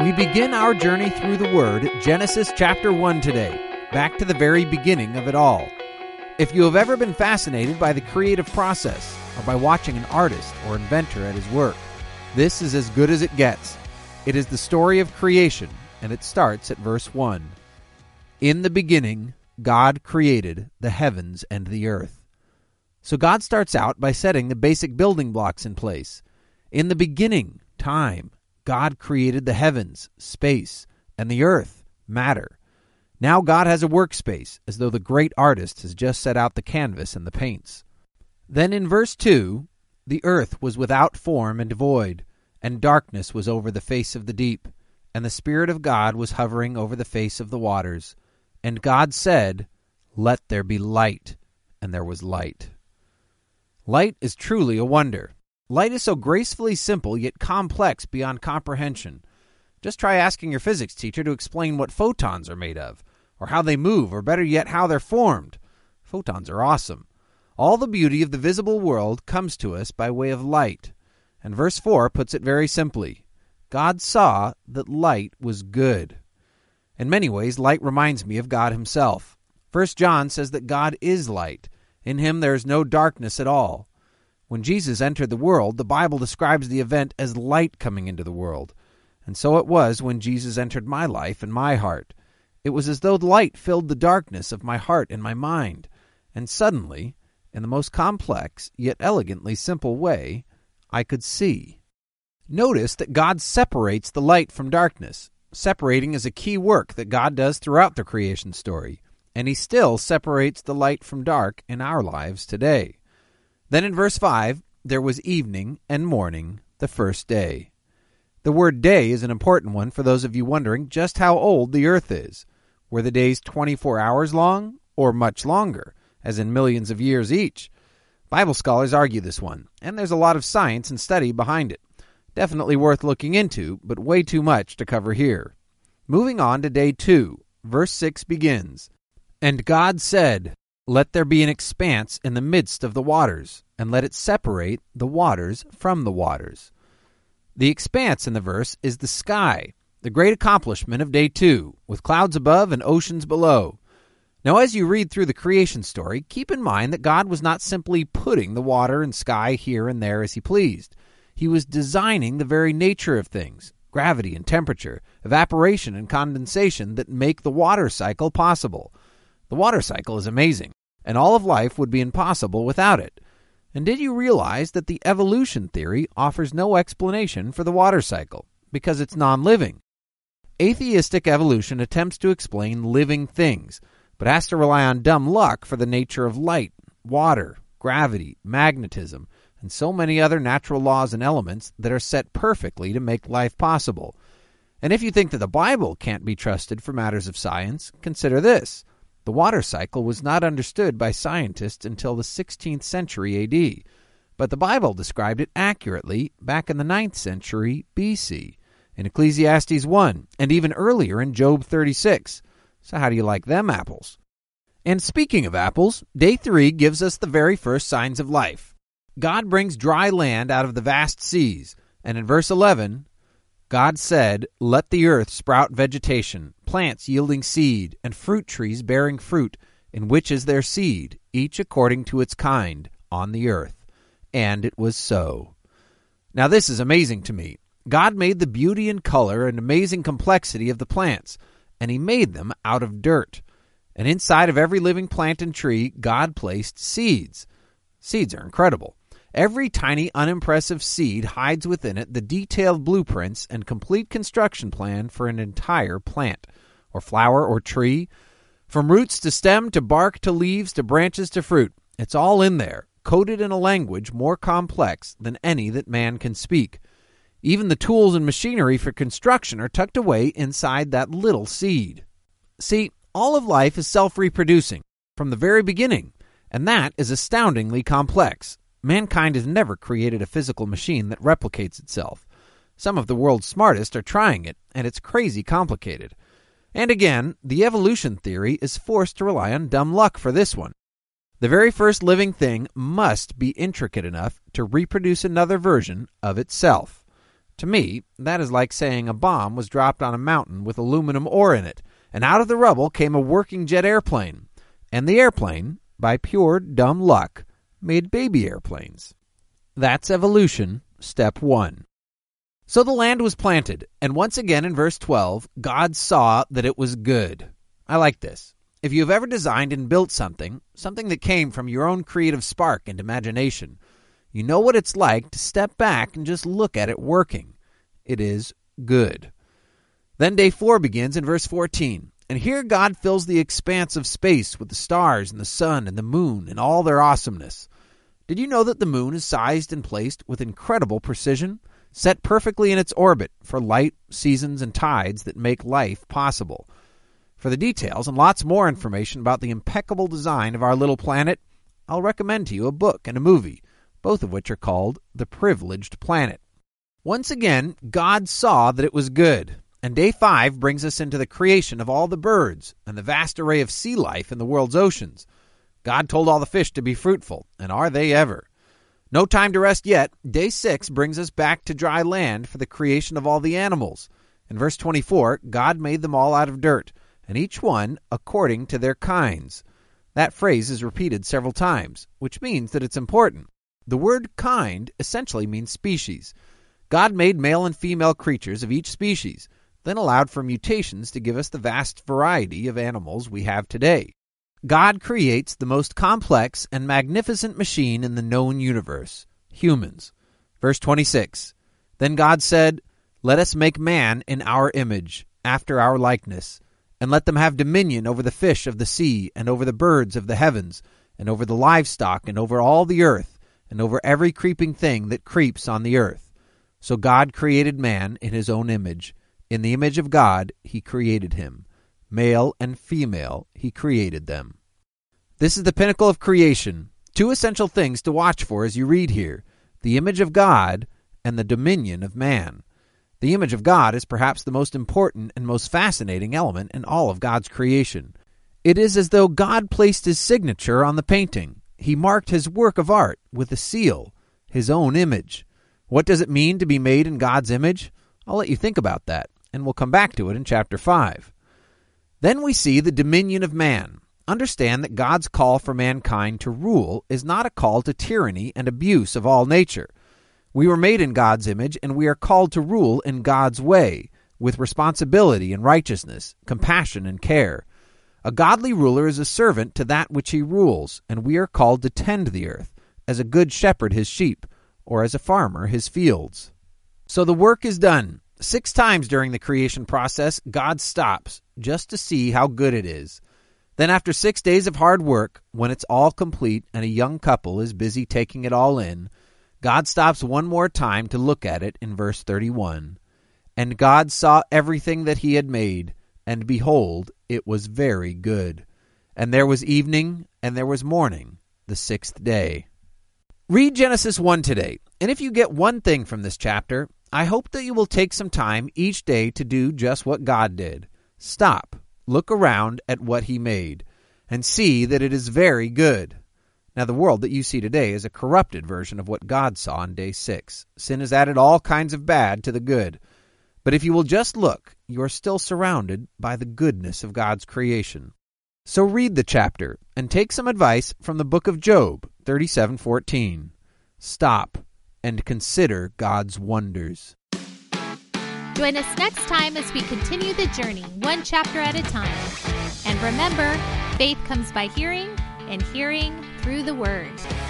We begin our journey through the Word, Genesis chapter 1 today, back to the very beginning of it all. If you have ever been fascinated by the creative process, or by watching an artist or inventor at his work, this is as good as it gets. It is the story of creation, and it starts at verse 1. In the beginning, God created the heavens and the earth. So God starts out by setting the basic building blocks in place. In the beginning, time, God created the heavens, space, and the earth, matter. Now God has a workspace, as though the great artist has just set out the canvas and the paints. Then in verse 2, the earth was without form and void, and darkness was over the face of the deep, and the Spirit of God was hovering over the face of the waters. And God said, "Let there be light," and there was light. Light is truly a wonder. Light is so gracefully simple, yet complex beyond comprehension. Just try asking your physics teacher to explain what photons are made of, or how they move, or better yet, how they're formed. Photons are awesome. All the beauty of the visible world comes to us by way of light. And verse 4 puts it very simply. God saw that light was good. In many ways, light reminds me of God himself. 1 John says that God is light. In him there is no darkness at all. When Jesus entered the world, the Bible describes the event as light coming into the world. And so it was when Jesus entered my life and my heart. It was as though light filled the darkness of my heart and my mind. And suddenly, in the most complex yet elegantly simple way, I could see. Notice that God separates the light from darkness. Separating is a key work that God does throughout the creation story. And he still separates the light from dark in our lives today. Then in verse 5, there was evening and morning, the first day. The word day is an important one for those of you wondering just how old the earth is. Were the days 24 hours long or much longer, as in millions of years each? Bible scholars argue this one, and there's a lot of science and study behind it. Definitely worth looking into, but way too much to cover here. Moving on to day 2, verse 6 begins, "And God said, Let there be an expanse in the midst of the waters, and let it separate the waters from the waters." The expanse in the verse is the sky, the great accomplishment of day 2, with clouds above and oceans below. Now, as you read through the creation story, keep in mind that God was not simply putting the water and sky here and there as he pleased. He was designing the very nature of things, gravity and temperature, evaporation and condensation that make the water cycle possible. The water cycle is amazing, and all of life would be impossible without it. And did you realize that the evolution theory offers no explanation for the water cycle, because it's non-living? Atheistic evolution attempts to explain living things, but has to rely on dumb luck for the nature of light, water, gravity, magnetism, and so many other natural laws and elements that are set perfectly to make life possible. And if you think that the Bible can't be trusted for matters of science, consider this. The water cycle was not understood by scientists until the 16th century AD, but the Bible described it accurately back in the 9th century BC, in Ecclesiastes 1, and even earlier in Job 36. So how do you like them apples? And speaking of apples, day 3 gives us the very first signs of life. God brings dry land out of the vast seas, and in verse 11, God said, "Let the earth sprout vegetation, plants yielding seed, and fruit trees bearing fruit, in which is their seed, each according to its kind, on the earth." And it was so. Now this is amazing to me. God made the beauty and color and amazing complexity of the plants, and he made them out of dirt. And inside of every living plant and tree, God placed seeds. Seeds are incredible. Every tiny, unimpressive seed hides within it the detailed blueprints and complete construction plan for an entire plant, or flower, or tree. From roots to stem, to bark, to leaves, to branches, to fruit. It's all in there, coded in a language more complex than any that man can speak. Even the tools and machinery for construction are tucked away inside that little seed. See, all of life is self-reproducing from the very beginning, and that is astoundingly complex. Mankind has never created a physical machine that replicates itself. Some of the world's smartest are trying it, and it's crazy complicated. And again, the evolution theory is forced to rely on dumb luck for this one. The very first living thing must be intricate enough to reproduce another version of itself. To me, that is like saying a bomb was dropped on a mountain with aluminum ore in it, and out of the rubble came a working jet airplane. And the airplane, by pure dumb luck, made baby airplanes. That's evolution, step 1. So the land was planted, and once again in verse 12, God saw that it was good. I like this. If you have ever designed and built something that came from your own creative spark and imagination, you know what it's like to step back and just look at it working. It is good. Then day 4 begins in verse 14. And here God fills the expanse of space with the stars and the sun and the moon and all their awesomeness. Did you know that the moon is sized and placed with incredible precision, set perfectly in its orbit for light, seasons, and tides that make life possible? For the details and lots more information about the impeccable design of our little planet, I'll recommend to you a book and a movie, both of which are called The Privileged Planet. Once again, God saw that it was good. And day 5 brings us into the creation of all the birds and the vast array of sea life in the world's oceans. God told all the fish to be fruitful, and are they ever? No time to rest yet. Day 6 brings us back to dry land for the creation of all the animals. In verse 24, God made them all out of dirt, and each one according to their kinds. That phrase is repeated several times, which means that it's important. The word kind essentially means species. God made male and female creatures of each species, then allowed for mutations to give us the vast variety of animals we have today. God creates the most complex and magnificent machine in the known universe, humans. Verse 26, Then God said, Let us make man in our image, after our likeness, and let them have dominion over the fish of the sea, and over the birds of the heavens, and over the livestock, and over all the earth, and over every creeping thing that creeps on the earth. So God created man in his own image. In the image of God, he created him. Male and female, he created them. This is the pinnacle of creation. 2 essential things to watch for as you read here: the image of God and the dominion of man. The image of God is perhaps the most important and most fascinating element in all of God's creation. It is as though God placed his signature on the painting. He marked his work of art with a seal, his own image. What does it mean to be made in God's image? I'll let you think about that, and we'll come back to it in chapter 5. Then we see the dominion of man. Understand that God's call for mankind to rule is not a call to tyranny and abuse of all nature. We were made in God's image, and we are called to rule in God's way, with responsibility and righteousness, compassion and care. A godly ruler is a servant to that which he rules, and we are called to tend the earth, as a good shepherd his sheep, or as a farmer his fields. So the work is done. 6 times during the creation process, God stops just to see how good it is. Then after 6 days of hard work, when it's all complete and a young couple is busy taking it all in, God stops one more time to look at it in verse 31. And God saw everything that he had made, and behold, it was very good. And there was evening, and there was morning, the 6th day. Read Genesis 1 today, and if you get one thing from this chapter, I hope that you will take some time each day to do just what God did. Stop, look around at what he made, and see that it is very good. Now, the world that you see today is a corrupted version of what God saw on day 6. Sin has added all kinds of bad to the good. But if you will just look, you are still surrounded by the goodness of God's creation. So read the chapter and take some advice from the book of Job, 37:14. Stop and consider God's wonders. Join us next time as we continue the journey, one chapter at a time. And remember, faith comes by hearing, and hearing through the Word.